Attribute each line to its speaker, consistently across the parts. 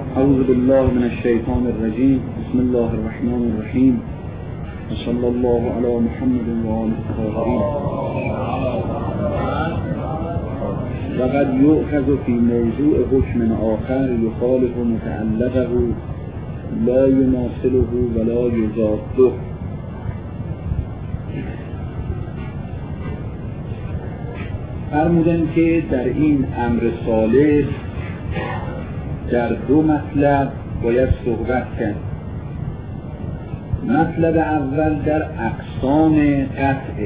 Speaker 1: اعوذ بالله من الشیطان الرجیم. بسم الله الرحمن الرحیم. صلی الله علی محمد و آله الطاهرین. وقد یؤخذ فی موضوع حکم آخر یخالف متعلقه لا یماثله ولا یضاده. فرمودن که در این امر ثالث در دو مطلب باید صحبت کرد. مطلب اول در اقسام قطع.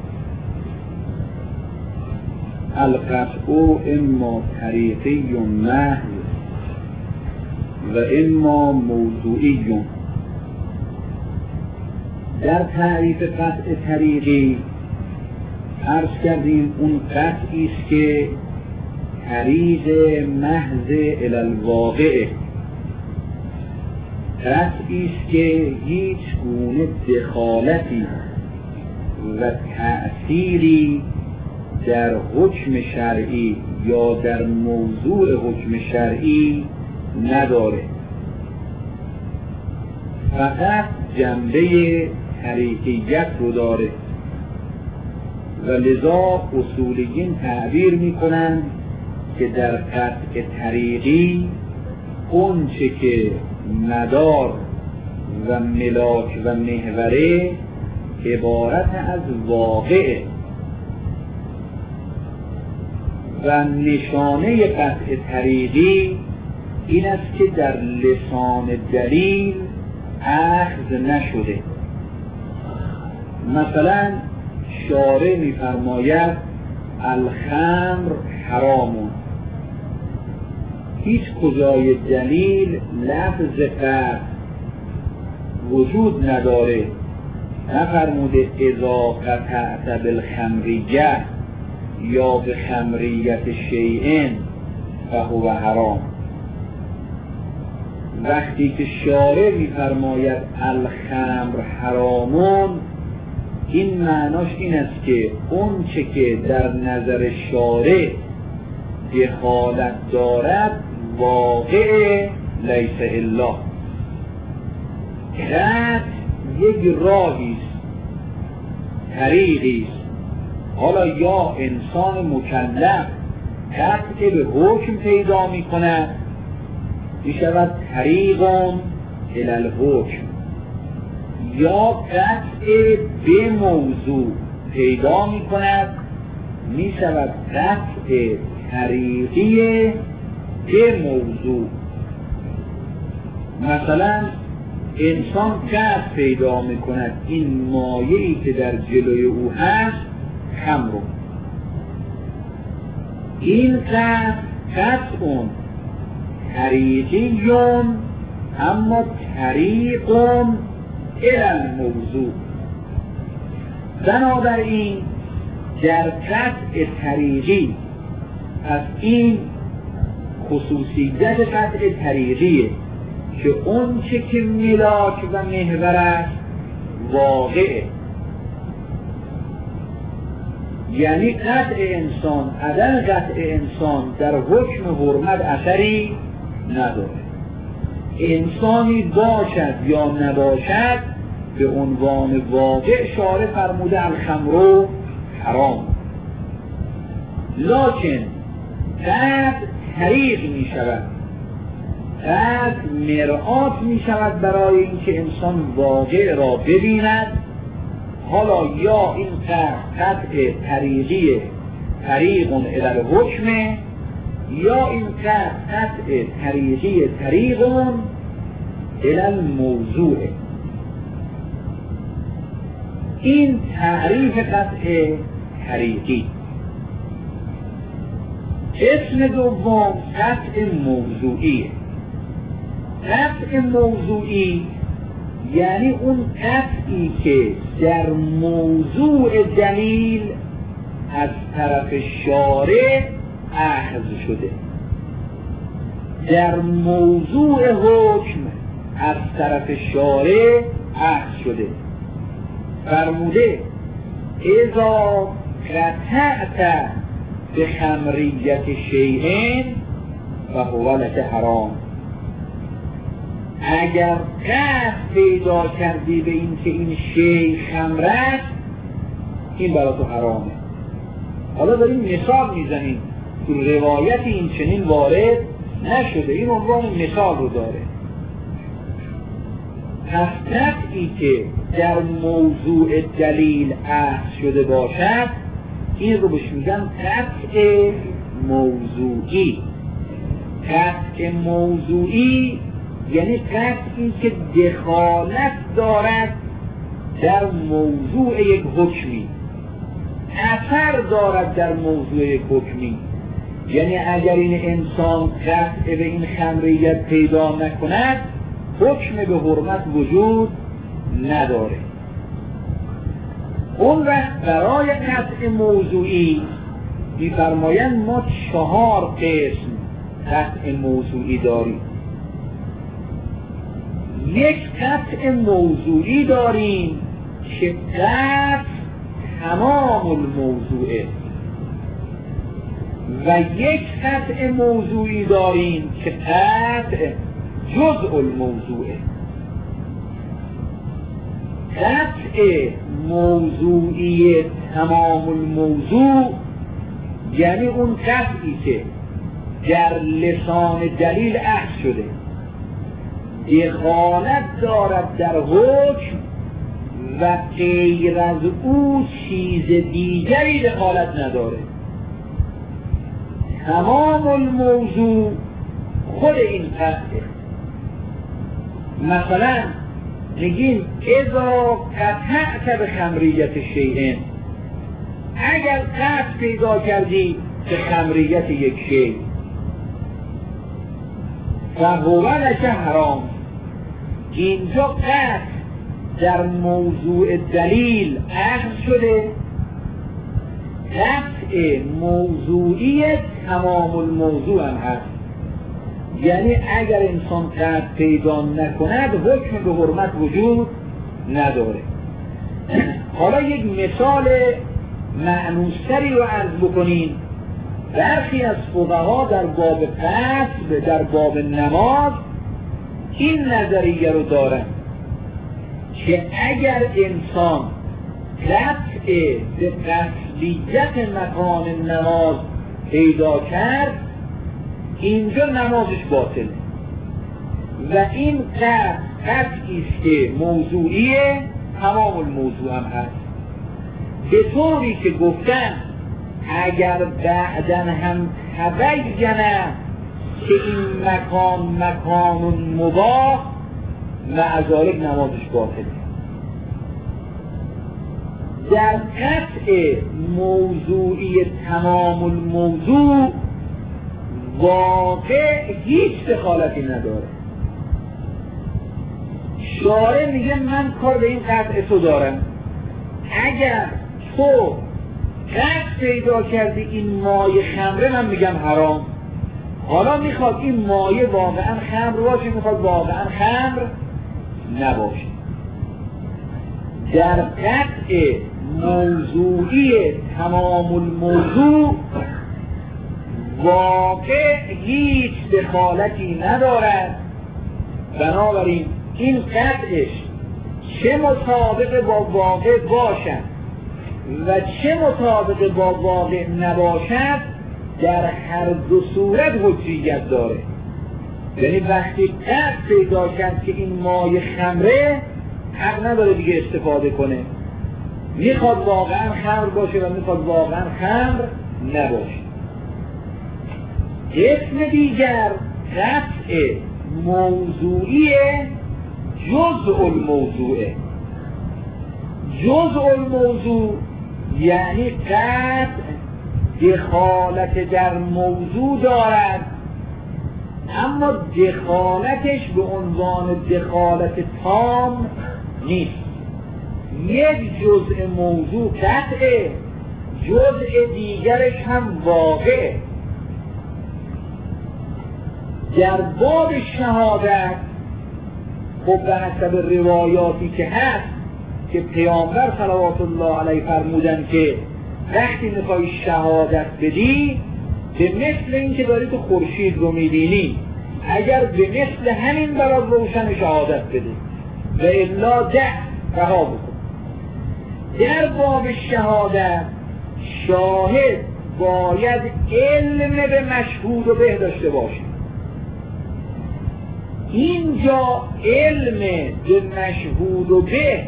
Speaker 1: القطع اما طریقی محض و اما موضوعی. در تعریف قطع طریقی عرض کردیم اون قطعی است که طریق محض الی الواقع، قطعی است که هیچ گونه دخالتی و تأثیری در حکم شرعی یا در موضوع حکم شرعی نداره، فقط جنبه طریقیت رو داره و لذا اصولیین تعبیر میکنند که در قطع طریقی اون چه که مدار و ملاک و محوره عبارت از واقعه و نشانه قطع طریقی این است که در لسان دلیل اخذ نشده. مثلا شارع می‌فرماید الخمر حرامون، هیچ کجای دلیل لفظ قطع وجود نداره، نفرموده اذا قطعت بالخمریه یا به خمریت شیئن فهو حرام. وقتی که شارع می‌فرماید الخمر حرامون، این معناش این است که اون چه که در نظر شارع دخالت دارد واقع لیس الا، قطع یک راهی است، طریقی است. حالا یا انسان مکلف قطع به حکم پیدا می کند، می شود طریق الی الحکم، یا قطع به موضوع پیدا می کند، می شود قطع طریقی به موضوع. مثلا انسان قطع پیدا می کند این مایه‌ای که در جلوی او هست خمر، این قطع طریقی اما طریق الی الموضوع. بنابراین در قطع طریقی، از این خصوصیت قطع طریقیه که اون چه که ملاک و محور است واقعه، یعنی قطع انسان، عدم قطع انسان در حکم حرمت اثری نداره. انسانی باشد یا نباشد به عنوان واقع شارع فرموده الخمر حرام، لکن قطع طریق می شود، قطع مرآت می شود برای اینکه انسان واقع را ببیند. حالا یا این قطع طریقی طریق الی الحکم، یا این قطع طریقی طریق الی الموضوع. این تعریف قطع طریقی. اسم دوم قطع موضوعی. قطع موضوعی یعنی اون قطعی که در موضوع دلیل از طرف شارع اخذ شده، در موضوع حکم از طرف شارع اخذ شده. فرموده اذا قطعت به خمریت شیئن فهو لک حرام.
Speaker 2: اگر قصد پیدا کردی به این که این شی خمر است، این برای تو حرامه. حالا داریم مثال میزنیم، تو روایت این چنین وارد نشده، این عنوان مثال رو داره. پس قطعی که در موضوع دلیل اخذ شده باشد، این رو بهش میگن قطع موضوعی. قطع موضوعی یعنی قطعی که دخالت دارد در موضوع یک حکمی، اثر دارد در موضوع یک حکمی. یعنی اگر این انسان قطع به این خمریت پیدا نکند، حکم به حرمت وجود نداره. اون وقت برای قطع موضوعی می‌فرمایند ما 4 قسم قطع موضوعی داریم. یک قطع موضوعی داریم که قطع تمام الموضوعه، و یک قطع موضوعی داریم که قطع جزء الموضوعه. قطع موضوعی تمام الموضوع یعنی اون قطعی که در لسان دلیل اخذ شده، دخالت دارد در حکم و غیر از او چیز دیگری دخالت نداره. تمام الموضوع خود این قطعه. مثلا میگیم اذا قطعت به خمریت شیئن، اگر قطع پیدا کردی به خمریت یک شیء، فهو لک حرام، اینجا قطع در موضوع دلیل اخذ شده، قطع موضوعی تمام الموضوع هم هست. یعنی اگر انسان قطع پیدا نکند، حکم به حرمت وجود نداره. حالا یک مثال معنوستری رو عرض بکنیم. برخی از فقها در باب قصد، در باب نماز این نظریه رو دارن که اگر انسان قطع به قصدیت مکان نماز پیدا کرد، اینجا نمازش باطله و این قطعی است که موضوعیه، تمام الموضوع هم هست. به طوری که گفتن اگر بعداً هم تبینه که این مکان مباح، معذالک نمازش باطله. در قطع موضوعی تمام الموضوع واقع هیچ دخالتی نداره. شارع میگه من کار به این قطع تو دارم، اگر تو قطع پیدا کردی این مایه خمره، من میگم حرام. حالا میخواد این مایه واقعا خمر باشه، میخواد واقعا خمر نباشه. در قطع موضوعی تمام الموضوع واقع هیچ دخالتی ندارد. بنابراین این قطعش چه مطابق با واقع باشد و چه مطابق با واقع نباشد، در هر دو صورت حجیت داره. یعنی وقتی قطع پیدا کرد که این مایه خمره، حق نداره دیگه استفاده کنه، میخواد واقعا خمر باشه و میخواد واقعا خمر نباشه. اسم دیگر قطع موضوعی جزء الموضوعه. جزء الموضوع یعنی قطع دخالت در موضوع دارد، اما دخالتش به عنوان دخالت تام نیست. یک جزء موضوع قطعه، جزء دیگرش هم واقع. در باب شهادت خب به حسب روایاتی که هست که پیامبر صلوات الله علیه فرمودن که وقتی میخوای شهادت بدی، به مثل این که داری تو خورشید رو میبینی، اگر به مثل همین برات روشن شهادت بده و الا ده رها بکن. در باب شهادت شاهد باید علم به مشهود و به داشته باشه. اینجا علم به مشهود و به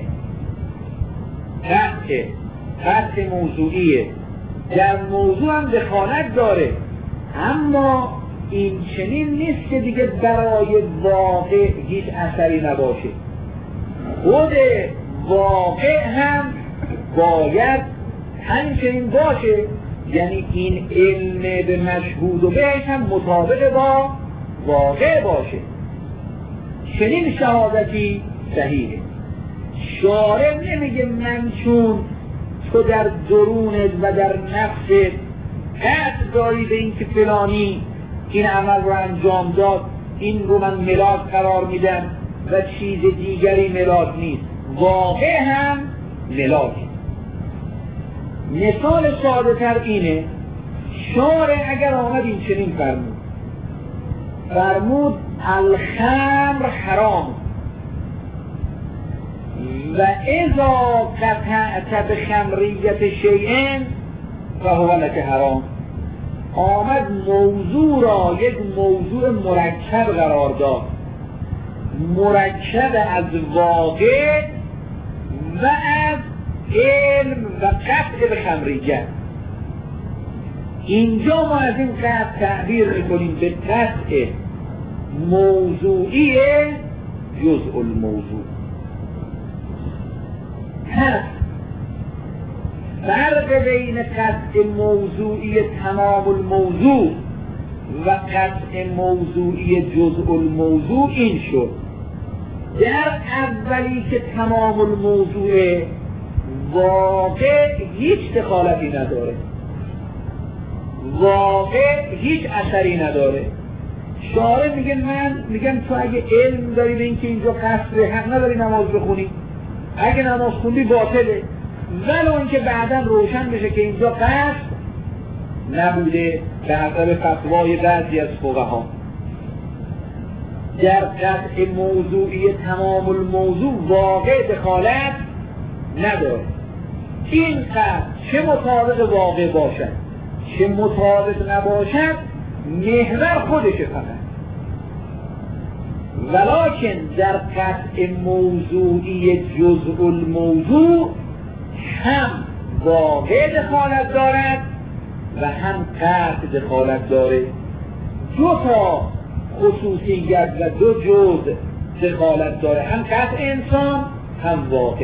Speaker 2: قطع موضوعیه، در موضوع هم دخالت داره، اما این چنین نیست که دیگه برای واقع هیچ اثری نباشه. خود واقع هم باید همچنین باشه، یعنی این علم به مشهود و بهش هم مطابق با واقع باشه. چنین شهادتی صحیحه. شارع نمیگه من چون تو در درونت و در نفست قطع داری به این که فلانی این عمل رو انجام داد، این رو من ملاک قرار میدم و چیز دیگری ملاک نیست. واقع هم ملاکه. مثال ساده تر اینه، شارع اگر آمد این چنین فرمود الخمر حرام و اذا قطعت بخمریت شیئن فهو لک حرام، آمد موضوع را یک موضوع مرکب قرار داد، مرکب از واقع و از علم و قطع به خمریت. اینجا ما از این قطع تعبیر میکنیم به قطع موضوعی جزء الموضوع. پس فرق بین قطع موضوعی تمام الموضوع و قطع موضوعی جزء الموضوع این شد، در اولی که تمام الموضوع واقع هیچ دخالتی نداره، واقع هیچ اثری نداره. شارع میگه میگم تو اگه علم داری به اینکه اینجا قصد حق نداری نماز بخونی، اگه نماز خوندی باطله، ولو اینکه بعدا روشن بشه که اینجا قصد نبوده به حسب فتوای بعضی از فقها. در قطع موضوعی تمام الموضوع واقع دخالت نداره. این قطع چه مطابق واقع باشد چه مطابق نباشد محور خودشه فقط، ولکن در قطع موضوعی جزء الموضوع هم واقع دخالت دارد و هم قطع دخالت داره. دو تا خصوصیت و دو جزء دخالت داره، هم قطع انسان هم واقع.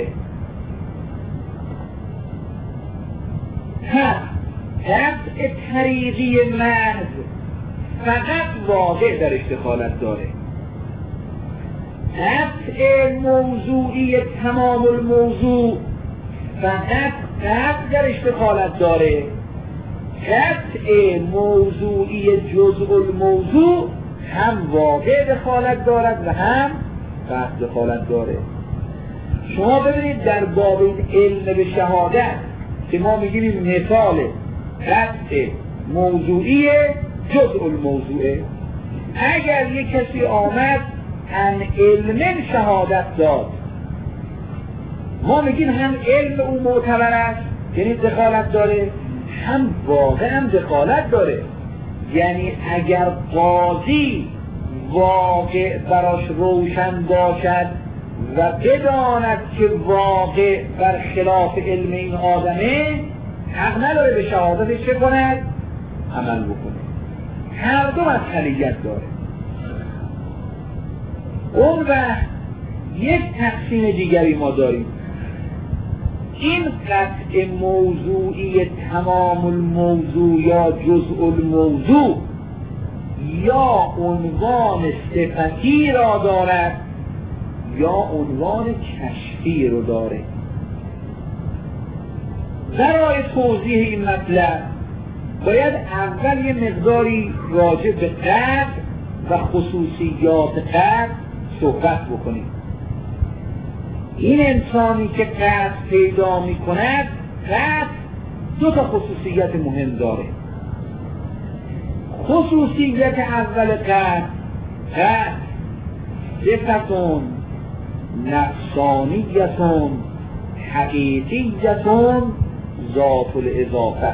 Speaker 2: پس قطع طریقی محض فقط واقع درش دخالت داره، قطع موضوعی تمام الموضوع فقط قطع درش دخالت داره، قطع موضوعی جزء الموضوع هم واقع دخالت دارد و هم قطع دخالت داره. شما ببینید در باب علم به شهادت که ما میگیم این مثال قطع موضوعی جزء الموضوعه، اگر یک کسی آمد ان علم شهادت داد، ما میگیم هم علم او معتبر است یعنی دخالت داره، هم واقع هم دخالت داره. یعنی اگر قاضی واقع براش روشن باشد و بداند که واقع بر خلاف علم این آدمه، حق نداره به شهادتش چه کند؟ عمل بکنه. هر دو مسئولیت داره. اون وقت یک تقسیم دیگری ما داریم، این قطع موضوعی تمام الموضوع یا جزء الموضوع یا عنوان صفتی را دارد یا عنوان کشفی رو داره. برای توضیح این مطلب باید اول یه مقداری راجع به قطع و خصوصیات قطع صحبت بکنیم. این انسانی که قطع پیدا می کند، قطع دو تا خصوصیت مهم داره. خصوصیت اول قطع قد صفتون نفسانیتون حقیقیتون ذات الاضافه.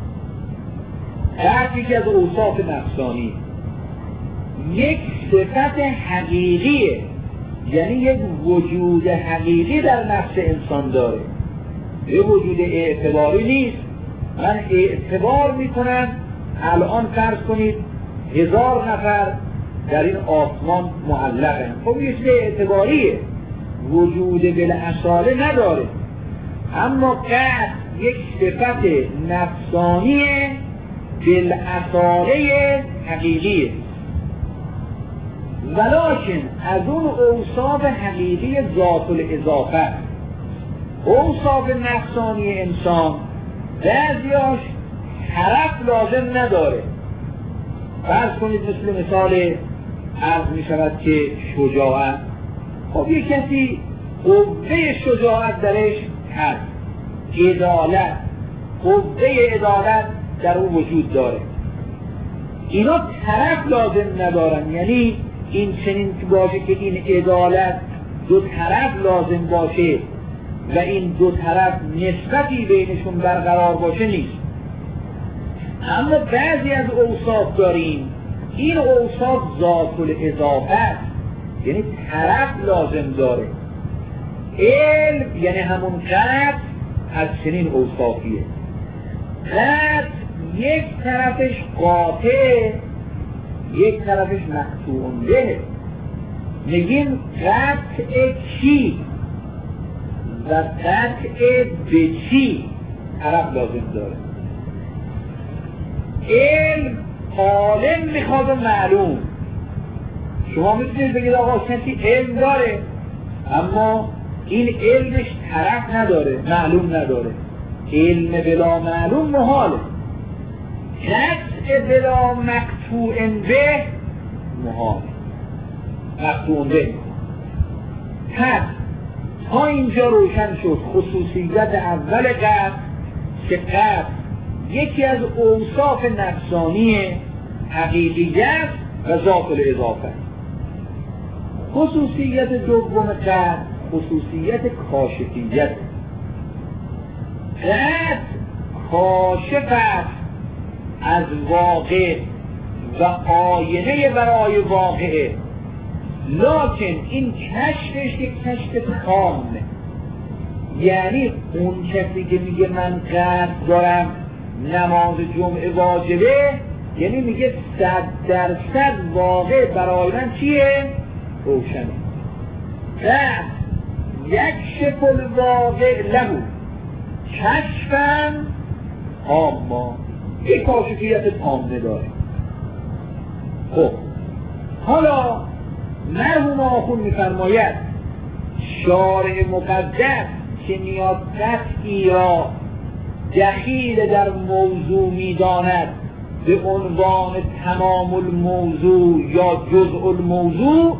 Speaker 2: قد یکی از اوصاف نفسانی، یک صفت حقیقیه، یعنی یک وجود حقیقی در نفس انسان داره، یه وجود اعتباری نیست. من اعتبار میکنم الان فرض کنید 1000 نفر در این آسمان معلقن، خب یه چیز اعتباریه، وجود بالاصاله نداره. اما قد یک صفت نفسانیه بالاصاله حقیقیه، ولکن از اون اوصاف حقیقی ذات الاضافه. اوصاف نفسانی انسان بعضیاش حرف لازم نداره. فرض کنید مثال عرض می شود که شجاعت، خب یک کسی قوه شجاعت درش هست، عدالت، قوه عدالت در اون وجود داره، اینا طرف لازم ندارن. یعنی این چنین باشه که این عدالت دو طرف لازم باشه و این دو طرف نسبتی بینشون برقرار باشه نیست. اما بعضی از اوصاف داریم، این اوصاف ذات الاضافه است، یعنی طرف لازم داره. علم یعنی همون قد از چنین اوصافیه. قد یک طرفش قاطع، یک طرفش مقطوع به. میگیم قطع چی و قطع به چی طرف لازم داره. علم عالم میخواد و معلوم. شما میتونید بگید آقا کسی علم داره اما این علمش طرف نداره، معلوم نداره. علم بلا معلوم محاله. قطع بلا مقطوع به محاله. مقطوع به. پس تا اینجا روشن شد خصوصیت اول قطع که قطع یکی از اوصاف نفسانی حقیقیت و ذات الاضافه. خصوصیت دوم قطع خصوصیت کاشفیت. قطع کاشف است از واقع و آینه برای واقعه، لکن این کشفش یک کشف تامه. یعنی اون کسی که میگه من قطع دارم نماز جمعه واجبه، یعنی میگه 100% واقع برای من چیه؟ روشنه. قطع یکشف الواقع له کشفاً تاما، یک کاشفیت تامه داره. خب حالا مرحوم آخون میفرماید شارع مقدس که میاد قطعی را دخیل در موضوع میداند به عنوان تمام الموضوع یا جزء الموضوع،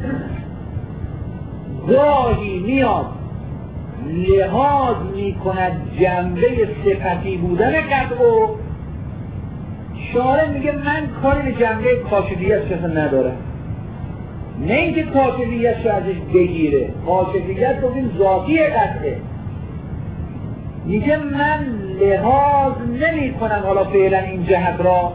Speaker 2: گاهی میاد لحاظ میکند جنبه صفتی بودن قطع و شارع میگه من کاری به جنبه کاشفیت شخص ندارم. نه اینکه کاشفیت شو ازش بگیره، کاشفیت بودیم ذاتی قطعه. میگه من لحاظ نمی کنم حالا فعلا این جهت را،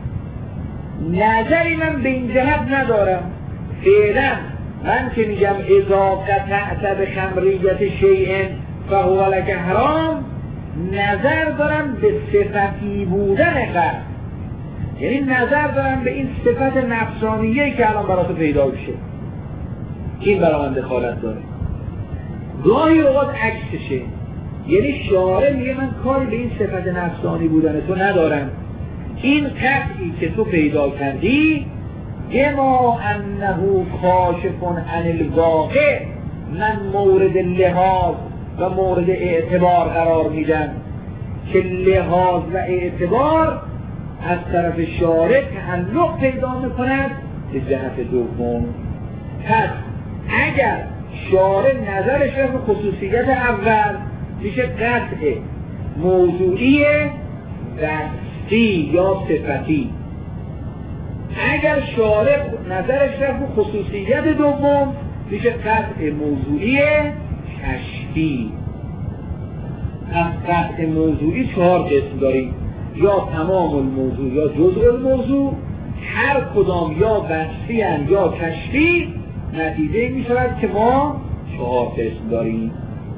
Speaker 2: نظری من به این جهت ندارم فعلا. من که میگم اذا قطعت به خمریت شیء فهو لک حرام، نظر دارم به صفتی بودن قطع، یعنی نظر دارم به این صفت نفسانیه‌ای که الان برات پیدا بشه، این برای من دخالت داره. گاهی اوقات عکسشه، یعنی شارع میگه من کاری به این صفت نفسانی بودن تو ندارم، این قطعی که تو پیدا کردی اما انه کاشف عن الواقع، من مورد لحاظ و مورد اعتبار قرار میدم که لحاظ و اعتبار از طرف شارع تعلق پیدا میکند به جهت دوم. پس اگر شارع نظرش به خصوصیت اول میشه قطع موضوعی وصفی یا صفتی، اگر شارع نظرش رفت خصوصیت دوم میشه قطع موضوعی کشفی. از قطع موضوعی 4 قسم داریم، یا تمام الموضوع یا جزء الموضوع، هر کدام یا بحثی هستند یا کشفی. نتیجه می شود که ما 4 قسم داریم.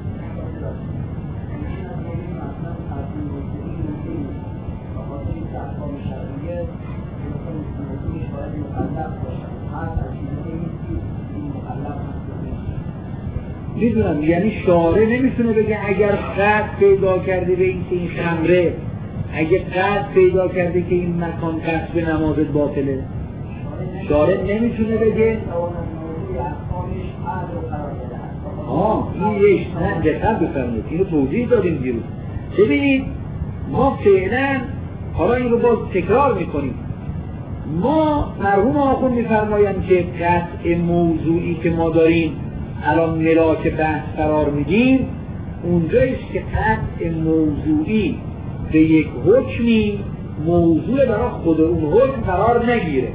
Speaker 2: میدونم، یعنی شارع نمیتونه بگه اگر قطع پیدا کرده به این که این خمره، اگه قطع پیدا کرده که این مکان قصد نمازت باطله، شارع نمیتونه بگه این یه نه دقت بفرمایید، اینو توضیح دادیم دیروز. ببینید ما فعلا حالا این رو باز تکرار میکنیم. ما مرحوم آخوند میفرمایند که قطع موضوعی که ما داریم الان ملاک بحث قرار میدیم، اونجاییست که قطع موضوعی به یک حکمی موضوع برای خود اون حکم قرار نگیره.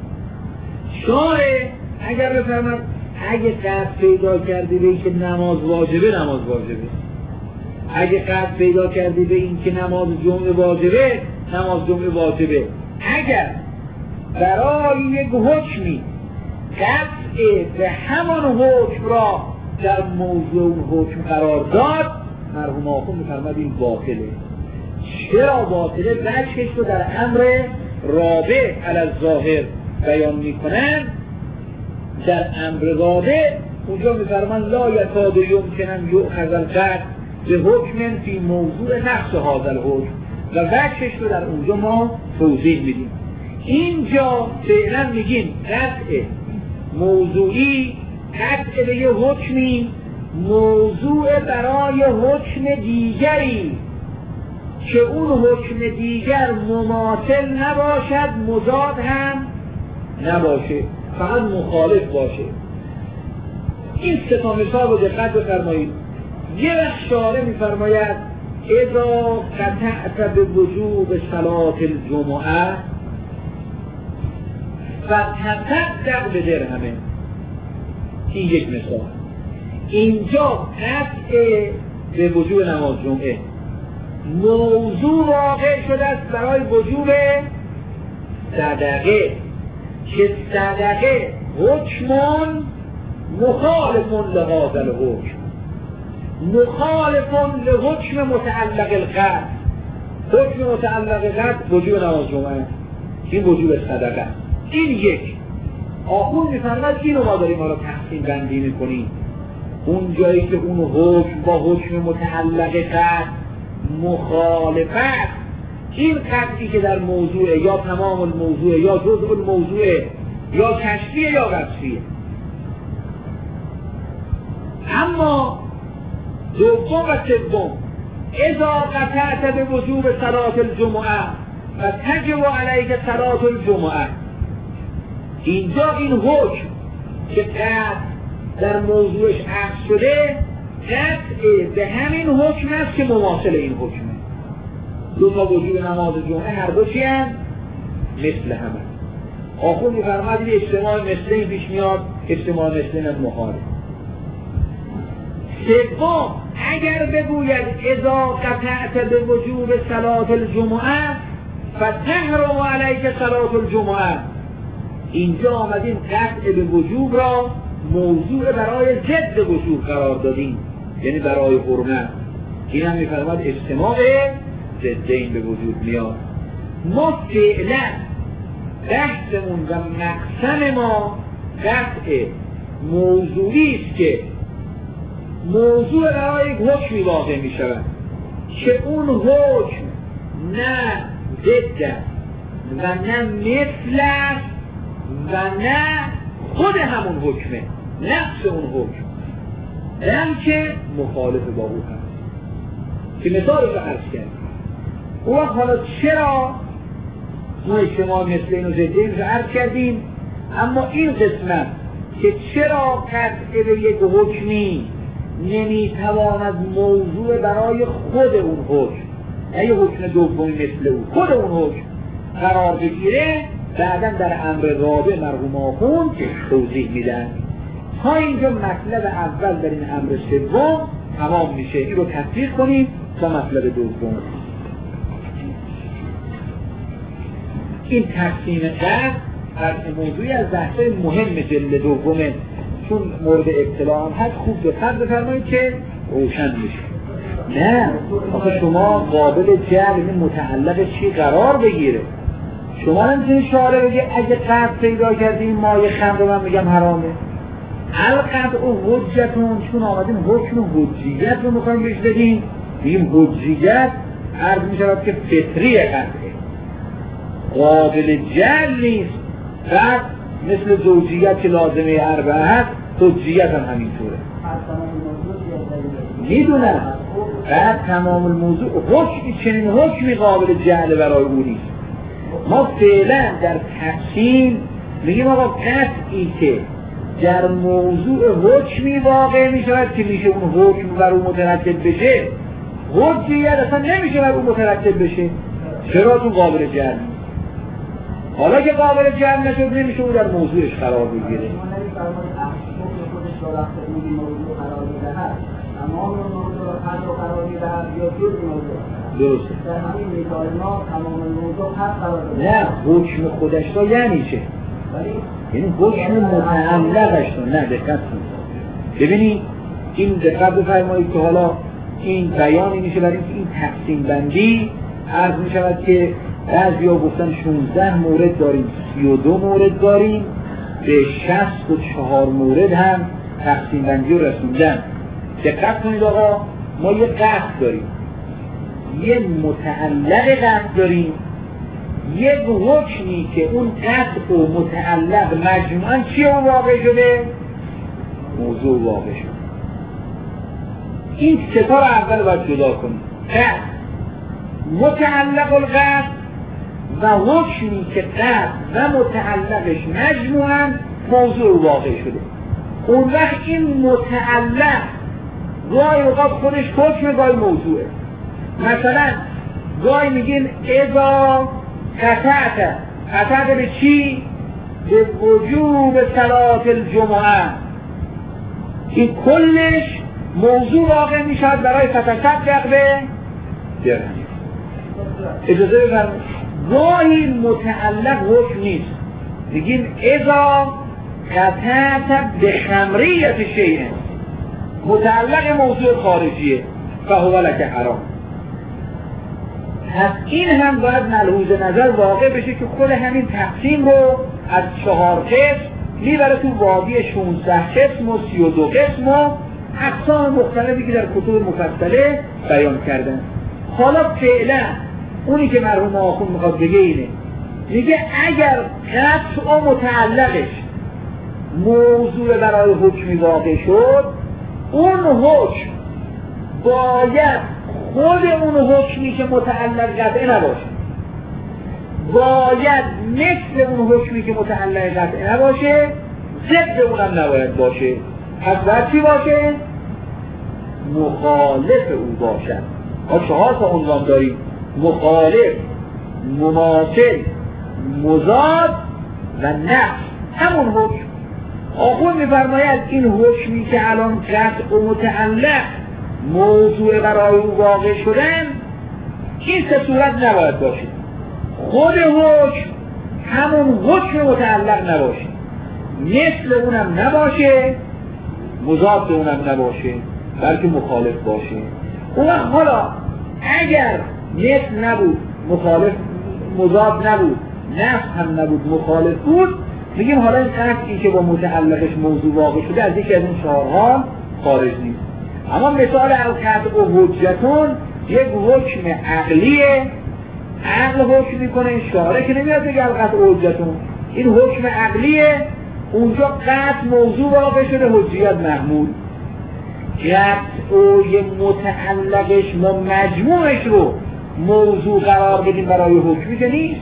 Speaker 2: شارع اگر بفرماید اگه قطع پیدا کردی به این که نماز واجبه، نماز واجبه. اگه قطع پیدا کردی به این که نماز جمعه واجبه، نماز جمعه واجبه. اگر برای یک حکمی قطع به همان حکم را در موضوع اون حکم قرار داد، مرحوم آخوند می‌فرماید این باطله. چرا باطله؟ وجهش رو در امر رابع علی الظاهر بیان میکنن. در امر رابع اونجا می‌فرماید لا یکاد یمکن یؤخذ القطع به حکم فی موضوع نفس هذا الحکم، و وجهش رو در اونجا ما توضیح میدیم. اینجا فعلا میگیم قطع موضوعی، قطع به یه حکمی موضوع برای حکم دیگری که اون حکم دیگر مماثل نباشد، مضاد هم نباشه، فقط مخالف باشه. این 3 تا مثال رو دقت بفرمایید. یه وقت شارع میفرماید اذا قطعت به وجوب صلاة الجمعه فتصدق به درهمه. این یک مثال. اینجا قطع به وجوب نماز جمعه موضوع واقع شده است برای وجوب صدقه، که صدقه حکمون مخالفون لهذا الحکم، مخالفون لحکم متعلق القطع. حکم متعلق قطع وجوب نماز جمعه، این وجوب صدقه. این یک. آخوند می‌فرماید اینو ما داریم حالا تقسیم بندی می‌کنیم. اون جایی که اون حکم با حکم متعلق قطع مخالفت، این قطعی که در موضوع یا تمام الموضوع یا جزء الموضوع یا کشفیه یا وصفیه. اما دوم و سوم اذا قطعت به وجوب صلاة الجمعه و تجب علیک صلاة الجمعه، اینجا این حکم که قطع در موضوعش عکس شده قطع به همین حکم است که مماثل این حکمه. 2 تا وجوب نماز جمعه هر دو چی هست؟ مثل همه. آخوند می‌فرماید این اجتماع مثلین پیش میاد، اجتماع مثلین از مخالف. سوم اگر بگوید اذا قطعت به وجوب صلاة الجمعه فتحرم علیک صلاة الجمعه، اینجا آمدیم قطع به وجوب را موضوع برای ضد وجوب قرار دادیم، یعنی برای حرمت. این هم می‌فرماید اجتماع ضدین به وجود میاد. ما فعلا بحثمون و مقسم ما قطع موضوعی است که موضوع برای یک حکمی واقع می شود که اون حکم نه ضد و نه مثل است و نه خود همون حکمه، نفس اون حکم، بلکه مخالف با اون هست که مثالش رو عرض کردیم. اون وقت حالا چرا ما اجتماع مثل این و ضدین رو عرض کردیم، اما این قسمت که چرا قطع به یک حکمی نمیتواند موضوع برای خود اون حکم، نه یه حکم دومی مثل اون، خود اون حکم قرار بگیره، بعدا در امر رابع مرحوم آخوند توضیح میدن. تا اینجا مطلب اول در این امر سوم تمام میشه. این رو تطبیق کنیم تا مطلب دوم. این تقسیم قصد از موضوعی از بحث‌های مهم جلد دومه، چون مورد ابتلا هم هست. خوب دقت بفرمایید که روشن میشه. نه آخه شما قابل جعل این متعلق چی قرار بگیره. شما نمیتونید شعاره بگه اگه قصد پیدا کردیم مایه خمر رو من میگم حرامه. القطع و حجتون، چون آمدیم حکم و حجیت رو میخوایم بهش بدیم، میگیم حجیت عرض میشود که فطری قطعه، قابل جعل نیست. بعد مثل زوجیت که لازمه اربعه هست، حجیت هم همینطوره. میدونم بعد تمام الموضوع حکمی، چنین حکمی قابل جعل برای او نیست. ما فعلا در تقسیم میگیم آقا قطعی که در موضوع حکمی واقع میشود که میشه اون حکم بر اون مترتب بشه، حجیت اصلا نمیشه بر اون مترتب بشه. چرا؟ تو قابل جعل نیست. حالا که قابل جعل نشد نمیشه اون در موضوعش قرار بگیره. درسته. نه حکم خودش را یعنی چه؟ یعنی حکم متعلقش را. نه دقت کنید. ببینید این دقت بفرمایید که حالا این بیانی میشه برای اینکه این تقسیم بندی عرض میشود که بعضیا گفتن 16 مورد داریم، 32 مورد داریم، به 64 مورد هم تقسیم بندی رو رسوندن. دقت کنید آقا، ما یه قصد داریم، یه متعلق قصد داریم، یک حکمی که اون قصد و متعلق مجموعاً چی اون واقع شده؟ موضوع واقع شده. این ستا رو اول باید جدا کنیم. قصد، متعلق القصد و حکمی که قصد و متعلقش مجموعاً موضوع واقع شده. اون وقت این متعلق گاهی اوقات خودش حکم گاهی موضوعه. مثلا گاهی میگیم اذا قطعت به چی؟ به وجوب صلاة الجمعه. این کلش موضوع واقع میشد برای تتصدق به درهم. اجازه بفرمایید گاهی متعلق حکم نیست، میگیم اذا قطعت به خمریت شیء، متعلق موضوع خارجیه، فهو لک حرام. پس این هم باید ملحوظ نظر واقع بشه که خود همین تقسیم رو از 4 قسم میبره تو وادی 16 قسم و 32 قسم و اقسام مختلفی که در کتب مفصله بیان کردن. حالا فعلا اونی که مرحوم آخوند میخواد بگه اینه، میگه اگر قطع و متعلقش موضوع برای حکمی واقع شد، اون حکم باید خود اون حکمی که متعلق قطعه نباشه، باید مثل اون حکمی که متعلق قطعه نباشه، ضد اونم نباید باشه. پس باید چی باشه؟ مخالف اون باشد. ما 4 تا عنوان داریم: مخالف، مماثل، مضاد و نقص. همون حکم آخوند میفرماید این حکمی که الان قطع و متعلق موضوع برای او واقع شدن، این 3 صورت نباید باشه. خود حکم همون حکم متعلق نباشه، مثل اونم نباشه، مضاد به اونم نباشه، بلکه مخالف باشه. اون حالا اگر مثل نبود، مخالف، مضاد نبود، نفس هم نبود، مخالف بود، میگیم حالا این قطعی که با متعلقش موضوع واقع شده از یکی از این 4 ها خارج نیست. اما مثال القطع و حجتون یک حکم عقلیه، عقل حکم میکنه، شارع که نمیاد بگه القطع و حجتون، این حکم عقلیه، اونجا قطع موضوع واقع شده، حجیت محمول. قطع و یه متعلقش ما مجموعش رو موضوع قرار بدیم برای حکمی که نیست.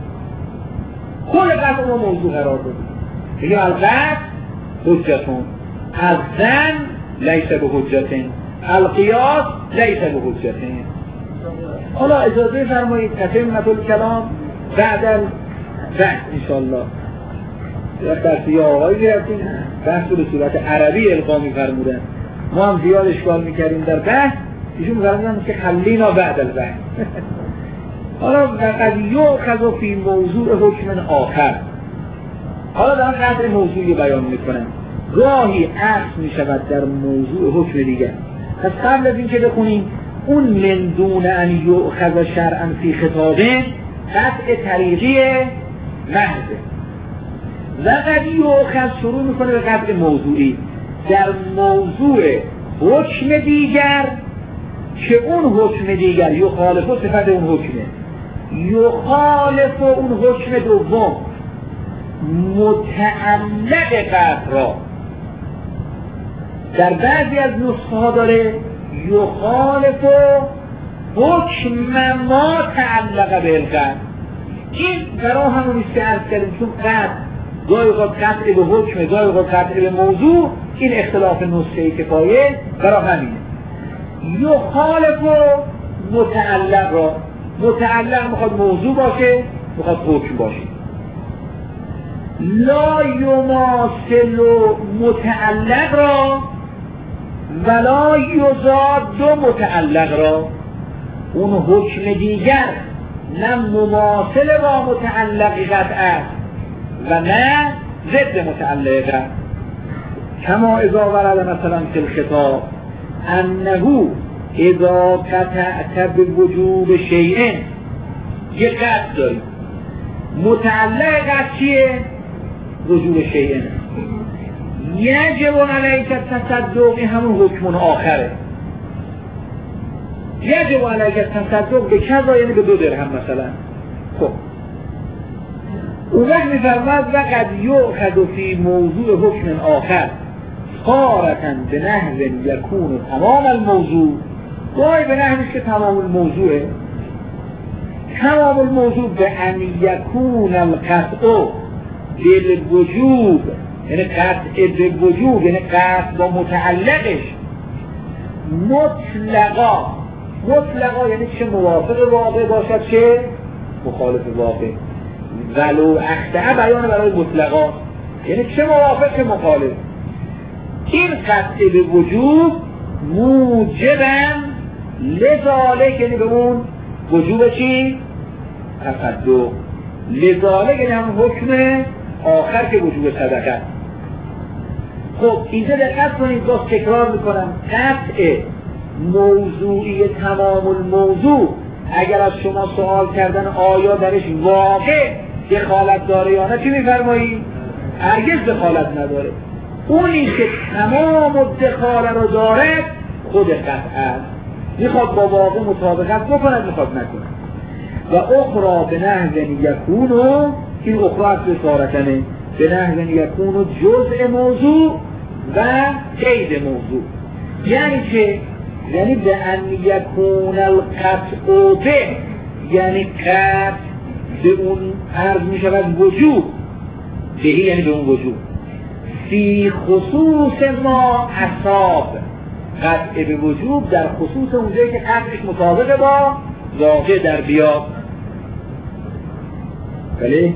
Speaker 2: کل قطع ما موضوع قرار بدیم، بگیم القطع حجتون، الظن لیس به حجتین، القیاس لیس به حجتین. حالا اجازه فرمایید تتمة الکلام بعد بحث انشالله در سیاه آقایی گرفتیم بحث به صورت عربی القا می‌فرمودن، ما هم زیاد اشکال میکردیم در بحث، ایشون می‌فرمودن که خلینا بعد البحث. حالا قد یؤخذ فی موضوع حکم آخر، حالا دارم قدر موضوعی بیان میکنم، گاهی عکس میشود در موضوع حکم دیگر. پس قبل از اینکه بخونیم اون من دون ان یؤخذ شرعا فی خطابه قطع طریقی محضه و قد یؤخذ شروع میکنه به قطع موضوعی در موضوع حکم دیگر که اون حکم دیگر یخالف صفت اون حکمه، یخالف اون حکم دوم متعلق قطع را در بعضی از نسخه ها داره یخالف حکم ما تعلق به القطع. این برای همونیست که عرض کردیم چون قطع گاهی اوقات قطع به حکم گاهی اوقات قطع به موضوع، این اختلاف نسخه کفایه برای همینه. یخالف متعلق را، متعلق میخواد موضوع باشه میخواد حکم باشه، لا یماثل متعلق را ولا یضاد متعلق را، اون حکم دیگر نه مماثل با متعلق قطع و نه ضد متعلق. کما اذا ورد مثلا فی الخطاب انه اذا قطعت بوجوب شیء، یه قطع داریم متعلق قطع چیه؟ وجوب شیء، یجب علیک التصدق، همون حکم آخره، یجب علیک التصدق به کذا یعنی به 2 درهم مثلا. خب اون وقت میفرماد و قد یؤخذ فی موضوع حکم آخر قارتا به نحو یکون تمام الموضوع، گاهی به نحویش که تمام الموضوعه، تمام الموضوع به ان یکون القطع بالوجوب، یعنی قطع بالوجوب یعنی قطع با متعلقش مطلقا، مطلقا یعنی چه موافق واقع باشد چه مخالف واقع، ولو اخطأ بیان برای مطلقا یعنی چه موافق چه مخالف. این قطع به وجوب موجبا لذالک یعنی به اون وجوب چی؟ تصدق، لذالک یعنی همون حکم آخر که وجوب صدقه. خب اینجا دقت کنید، باز تکرار میکنم، قطع موضوعی تمام الموضوع اگر از شما سوال کردن آیا درش واقع دخالت داره یا نه چی میفرمایید؟ هرگز دخالت نداره. اونی که تمام دخالت رو داره خود قطع است، میخواد با واقع مطابقت بکند میخواد نکنه. و اخرى به نحو یکونو، این اخرى از بسارتنه، به نحو یکونو جزء موضوع و قید موضوع، یعنی که یعنی به ان یکون القطع به، یعنی قطع به اون عرض می شود وجوب بهی، یعنی به اون وجوب فی خصوص ما اصاب، قطع به وجوب در خصوص اونجایی که قطعش مطابق با واقع در بیاد. بله؟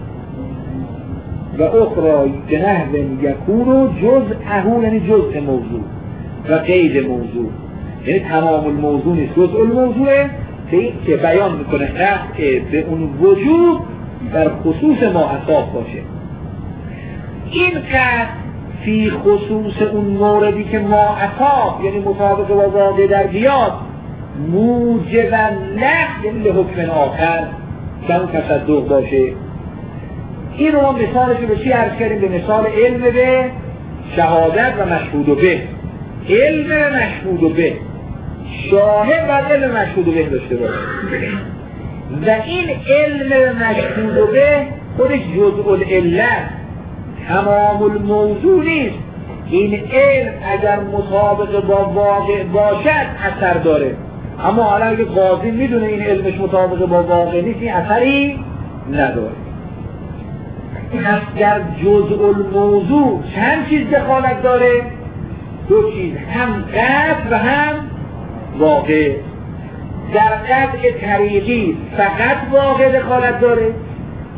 Speaker 2: و اخرى به نحو یکونو جزءه، یعنی جزء موضوع و قید موضوع، یعنی تمام الموضوع نیست، جزء الموضوعه که بیان میکنه قطع به اون وجوب در خصوص ما اصاب باشه. این قطع فی خصوص اون موردی که ما اصاب یعنی مطابق با واقع در بیاد موجب له یعنی لحکم آخر که اون تصدق باشه. این رو مثالش رو به چی عرض کردیم؟ به مثال علم به شهادت و مشهود به. علم مشهود به، شاهد باید علم مشهود به داشته باشه و این علم مشهود به خودش جزء العلت تمام الموضوع نیست. این علم اگر مطابق با واقع باشد اثر داره، اما حالا اگه قاضی میدونه این علمش مطابق با واقع نیست این اثری نداره. پس در جزء الموضوع چند چیز دخالت داره؟ 2 چیز، هم قطع و هم واقع. در قطع طریقی فقط واقع دخالت داره،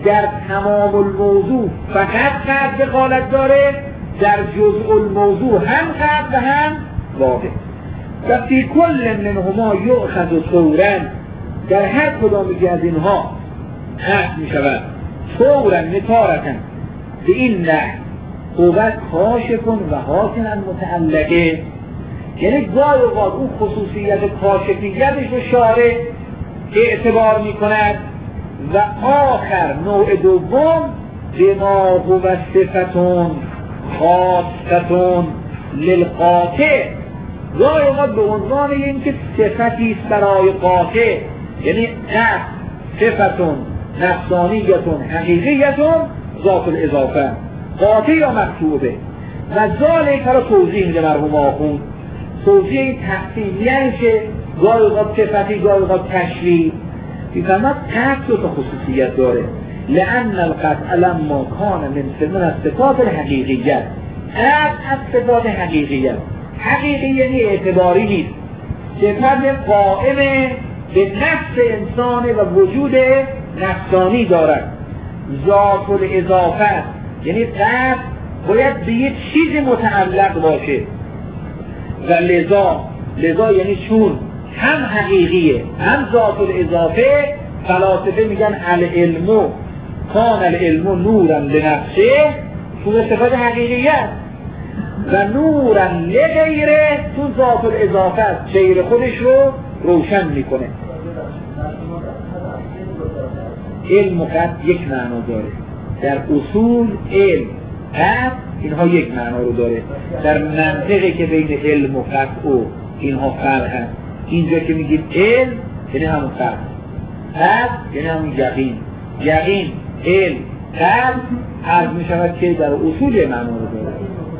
Speaker 2: در تمام الموضوع فقط قطع دخالت داره، در جزء الموضوع هم قطع و هم واقع. و فی کل منهما یؤخذ طورا، در هر کدام از اینها قطع می شود طورا نتارتا به این نحو قوت کاشفون و حاکنا متعلقه، یعنی گاهی اوقات اون خصوصیت کاشفیتش رو شارع اعتبار می کند و آخر نوع دوم بما هو صفتون خاصتون للقاطع، گاهی اوقات به عنوان این که صفتی است برای قاطع، یعنی صفتون نفسانیتون حقیقیتون ذات الاضافه قاطع یا مقطوعه. و ذالک را توضیح میده مرحوم آخوند، توضیح این تقسیم یعنی که گاهی اوقات صفتی گاهی اوقات تشریح میفهمد. قطع دو تا خصوصیت داره، لأن القطع لما کان من الصفات الحقیقیت، قطع از صفات حقیقیت، حقیقی یعنی اعتباری نیست، صفت قائم به نفس انسان و وجود نفسانی دارد. ذات الاضافه یعنی قطع باید به یک چیز متعلق باشه و لذا یعنی چون هم حقیقیه هم ذات الاضافه، فلاسفه میگن العلم کان العلم نورا لنفسه، چون صفت حقیقیت، و نورا لغیره، چون ذات الاضافه غیر خودش رو روشن میکنه. علم و قطع یک معنا داره، در اصول علم قطع اینها یک معنا رو داره، در منطقی که بین علم و قطع و اینها فرق هست. اینجا که میگیم علم یعنی همون قطع یعنی همون یقین علم قطع عرض میشود که در اصول یک معنا رو داره.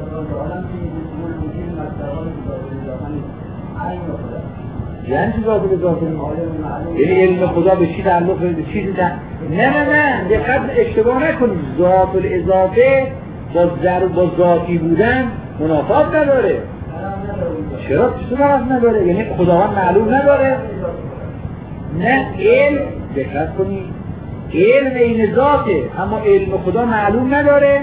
Speaker 2: یعنی چی ذات الاضافه؟ یعنی علم خدا به چی تعلق داره؟ به چیزی نه دقت اشتباه نکنید، ذات الاضافه با ذاتی بودن منافات نداره. چرا؟ چطور طرف نداره؟ یعنی خداوند معلوم نداره؟ نه، علم دقت کنید علم این ذاته، اما علم خدا معلوم نداره.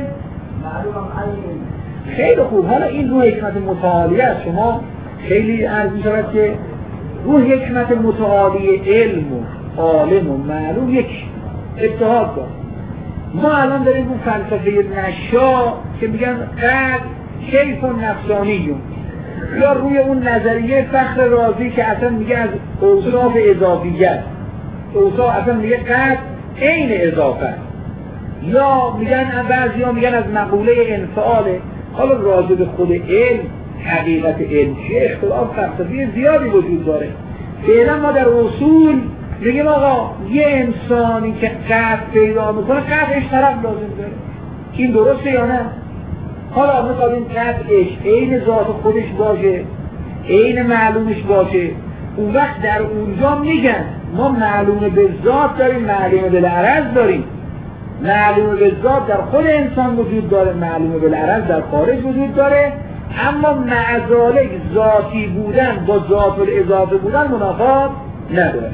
Speaker 2: خیلی خوب، حالا این رو حکمت متعالیه است. شما خیلی عرض می شود که رو حکمت متعالی علم و عالم و معلوم یک اتحاد دارد. ما الان داریم اون فلسفه نشا که میگن قد کیف و نفسانیون، یا روی اون نظریه فخر رازی که اصلا میگه از اوصاف اضافیت، اوصاف اصلا میگه قد عین اضافه، یا میگن بعضی ها میگن از مقوله انفعاله. حالا راجع به خود علم، حقیقت علم چیه، اختلاف فلسفی زیادی وجود داره. فعلا ما در اصول میگیم آقا یه انسانی که قطع پیدا میکنه قطعش طرف لازم داره، این درسته یا نه؟ حالا میخواد این قطعش عین ذات خودش باشه، عین معلومش باشه، اون وقت در اونجا میگن ما معلوم به ذات داریم، معلوم بالعرض داریم. معلوم به ذات در خود انسان وجود داره، معلوم بالعرض در خارج وجود داره، اما مع ذالک ذاتی بودن با ذات الاضافه بودن منافات نداره.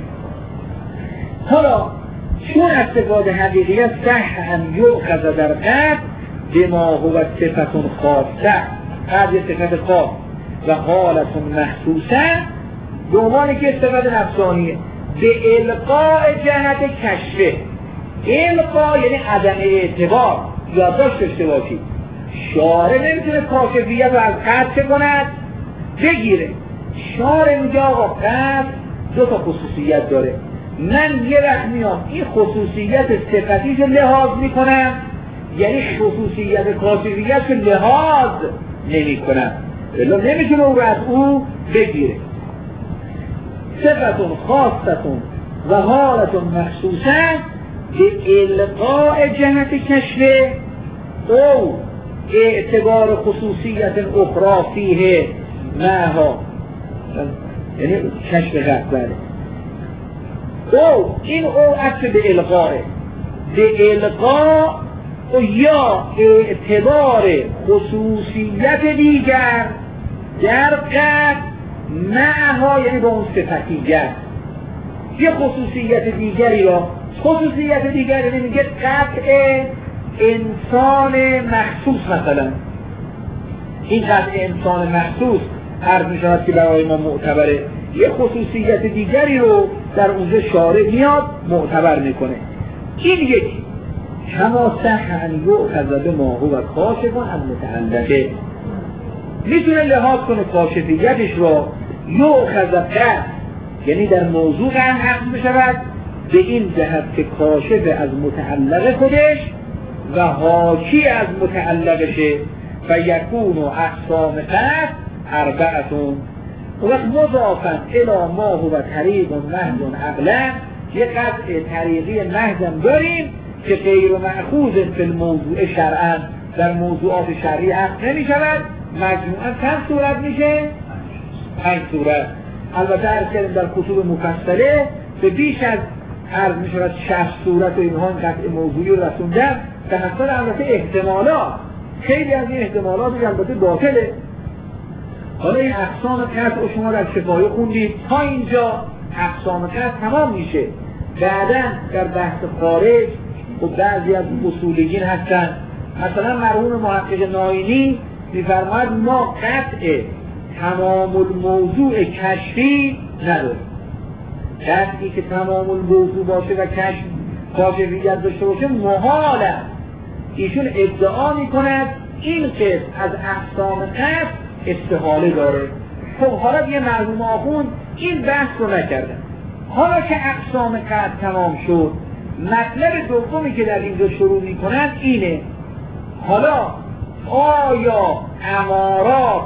Speaker 2: حالا چون استفاده حقیقیت صح هم یؤخذ در قطع بما هو صفتون خاصه، قد یه صفت خاص و حالتون محسوسه، به عنوانی که صفت نفسانیه به القاء جهت کشفه. القاء یعنی عدم اعتبار، یادداشت داشته باشید. شارع نمیتونه کاشفیت رو از قطع چه کند؟ بگیره. شارع میگه آقا قطع دو تا خصوصیت داره، من یه وقت میام این خصوصیت صفتیش لحاظ میکنم، یعنی خصوصیت کاشفیت که لحاظ نمی کنم، الا نمیتونه او رو از او بگیره. صفتون خاصتون و حالتون مخصوصه به القاء جهت کشفه او اعتبار خصوصیت اخرى فیه معها، یعنی کشف غفله. او این او عطف به القاء، به القاء و یا اعتبار خصوصیت دیگر در قد معها، یعنی با اون صفتیگر یه خصوصیت دیگری را خصوصیت دیگری میگه قطع انسان مخصوص. مثلا این قطع انسان مخصوص عرض میشود که برای ما معتبره. یه خصوصیت دیگری رو در اونجا شارع میاد معتبر میکنه. این یکی کما صح ان یؤخذ بما هو کاشف از متعلقه، میتونه لحاظ کنه کاشفیتش رو یؤخذ قطع، یعنی در موضوع هم حق بشود به این جهت که کاشف از متعلق خودش و حاکی از متعلقشه و یکون و اقسام قطع اربعتون. و وقت مضافن الی ما هو طریق محض عقلا، یه قطع طریقی محض داریم که غیر مأخوذ فی الموضوع شرعا، در موضوعات شرعی حق نمی شود. مجموعا چند صورت میشه؟ 5 صورت. البته عرض کردیم در کتب مفصله به بیش از عرض می شود 60 صورت و اینها این قطع موضوعی رو رسوندن. در حسن البته احتمالات، خیلی از این احتمالات البته باطله. حالا این اقسام قطع و شما در شفاهی خوندید تا اینجا اقسام قطع تمام میشه. بعدا در بحث خارج و بعضی از اصولیین هستن، مثلا مرحوم محقق ناینی میفرماید ما قطع تمام الموضوع کشفی نداریم. قطعی که تمام الموضوع باشه و کشف کاشفیت داشته باشه محاله. ایشون ادعا میکند این قسم از اقسام قطع استحاله داره. خب حالا یه مرحوم آخوند این بحث رو نکردن. حالا که اقسام قطع تمام شد، مطلب دومی که در اینجا شروع میکنن اینه حالا آیا امارات،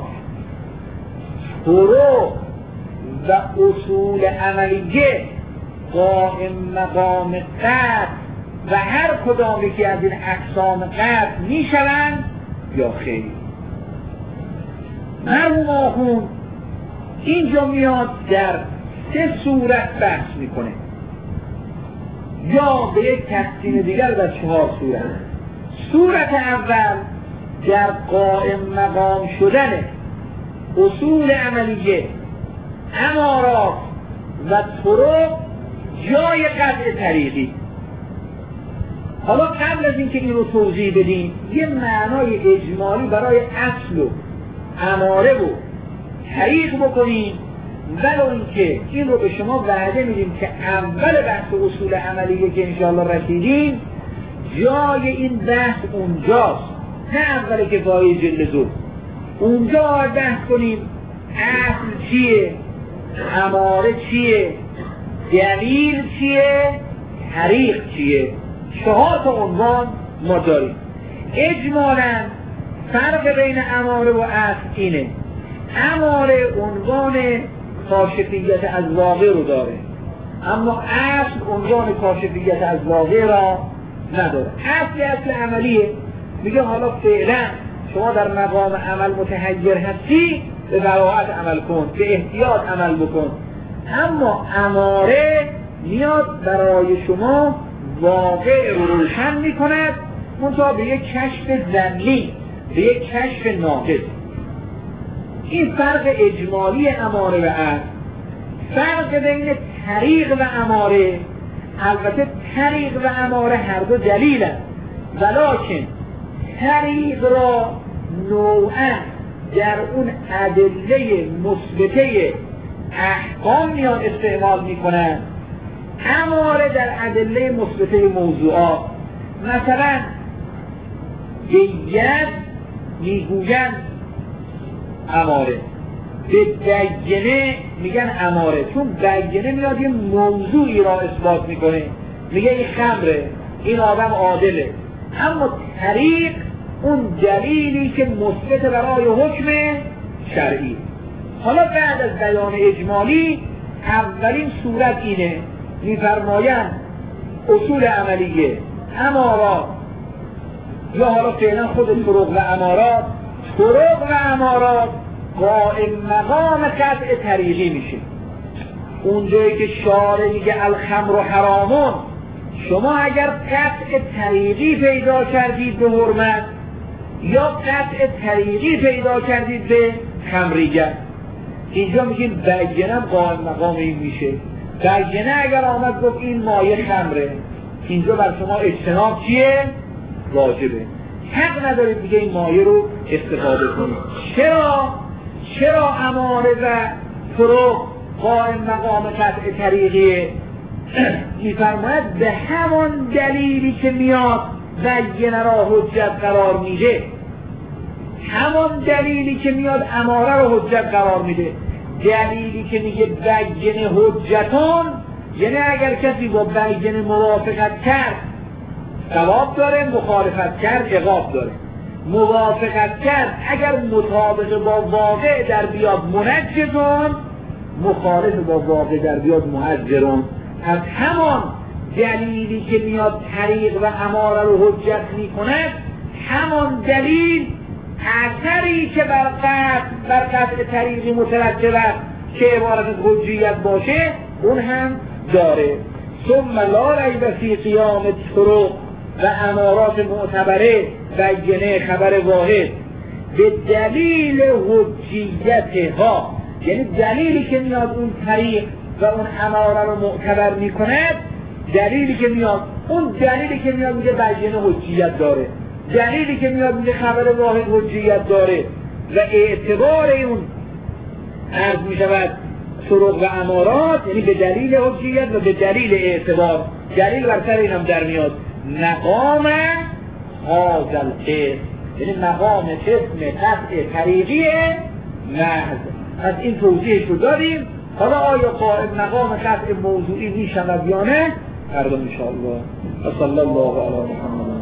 Speaker 2: فروع و اصول عملیه قائم مقام قطع و هر کدامی که از این اقسام قطع میشوند یا خیر؟ مرحوم آخوند اینجا میاد در 3 صورت بحث میکنه، یا به یک تقسیم دیگر در 4 صورت. صورت اول در قائم مقام شدن اصول عملیه، امارات و طرق جای قطع طریقی. حالا قبل از اینکه این رو توضیح بدیم یه معنای اجمالی برای اصل و اماره و طریق بکنیم، ولو اینکه این رو به شما وعده میدیم که اول بحث اصول عملیه که انشاءالله رسیدیم جای این بحث اونجاست، نه اوله که پای جلد 2. اونجا بحث کنیم اصل چیه، اماره چیه، دلیل چیه، طریق چیه. 4 تا عنوان ما داریم. اجمالاً فرق بین اماره و اصل اینه: اماره عنوان کاشفیت از واقع رو داره، اما اصل عنوان کاشفیت از واقع را نداره. اصل عملیه، میگه حالا فعلا شما در مقام عمل متحیر هستی، به براحت عمل کن، به احتیاط عمل بکن. اما اماره میاد برای شما واقع رو روشن میکند، منتها به یک کشف ظنی، به یک کشف ناقص. این فرق اجمالی اماره و اصل. فرق بین طریق و اماره، البته طریق و اماره هر دو دلیل است، ولکن طریق را نوعا در اون ادله مثبته احکام میان استعمال میکنن، اماره در ادله مثبته موضوعات. مثلا دیت میگوین اماره، به بیانه میگن اماره، چون بیانه میاد یه موضوعی را اثبات میکنه، میگه این خمره، این آدم عادله. اما طریق اون دلیلی که مثبت برای حکم شرعی. حالا بعد از بیان اجمالی اولین صورت اینه، میفرمایند اصول عملیه، امارات، یا حالا فعلا خود طرق و امارات. طرق و امارات قائم مقام قطع طریقی میشه. اونجایی که شارع میگه الخمر حرامون، شما اگر قطع طریقی پیدا کردید به حرمت یا قطع طریقی پیدا کردید به خمریت، اینجا میگید بیانه قائم مقام این میشه. بیانه اگر آمد گفت این مایه خمره، اینجا بر شما اجتناب چیه؟ واجبه. حق ندارید دیگه این مایه رو استفاده کنید. چرا اماره و فروغ قائم مقام قطع طریقیه؟ میفرماید به همان دلیلی که میاد بینه را حجت قرار میده، همان دلیلی که میاد اماره را حجت قرار میده. دلیلی که میگه بینه حجتان، یعنی اگر کسی با بینه موافقت کرد ثواب داره، مخالفت کرد عقاب داره. موافقت کرد اگر مطابق با واقع در بیاد منجزون، مخالف با واقع در بیاد مهجرون. پس همان دلیلی که میاد طریق و اماره رو حجت میکنه، همان دلیل اثری که بر قطع طریقی مترتب است که عبارت از حجیت باشه اون هم داره. ثم لا ریب فی قیام طرق و امارات معتبره بینه خبر واحد به دلیل حجیت ها، یعنی دلیلی که میاد اون طریق و اون اماره رو معتبر میکند، دلیلی که میاد اون دلیلی که میاد میگه بینه حجیت داره، دلیلی که میاد میگه خبر واحد حجیت داره و اعتبار اون عرض میشود طرق و امارات، یعنی به دلیل حجیت و به دلیل اعتبار. دلیل بر سر اینم در میاد مقام هذا القسم، یعنی مقام قسم قطع طریقی محض. از این توضیحش رو داریم. حالا آیا قائم مقام قطع موضوعی میشود یا نه؟ فردا انشاءالله. صلی الله علی محمد.